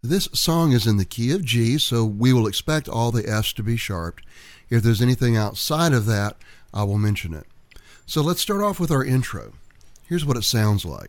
This song is in the key of G, so we will expect all the F's to be sharped. If there's anything outside of that, I will mention it. So let's start off with our intro. Here's what it sounds like.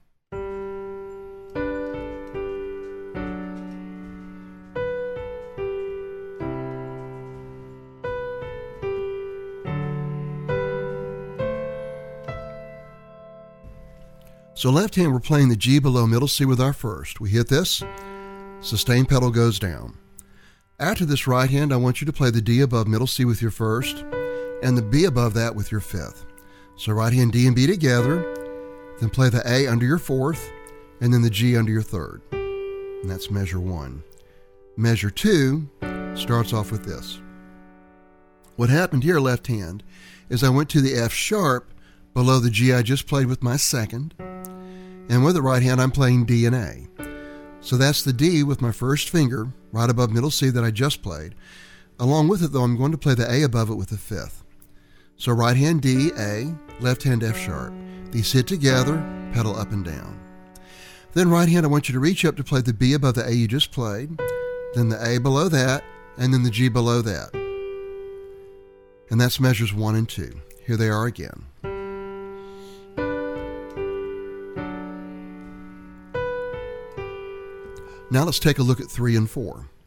So left hand, we're playing the G below middle C with our first. We hit this, sustain pedal goes down. After this right hand, I want you to play the D above middle C with your first, and the B above that with your fifth. So right hand D and B together, then play the A under your fourth, and then the G under your third. And that's measure 1. Measure 2 starts off with this. What happened here, left hand, is I went to the F sharp below the G I just played with my second, and with the right hand, I'm playing D and A. So that's the D with my first finger, right above middle C that I just played. Along with it, though, I'm going to play the A above it with the fifth. So right hand D, A, left hand F sharp. These hit together, pedal up and down. Then right hand, I want you to reach up to play the B above the A you just played, then the A below that, and then the G below that. And that's measures 1 and 2. Here they are again. Now let's take a look at 3 and 4.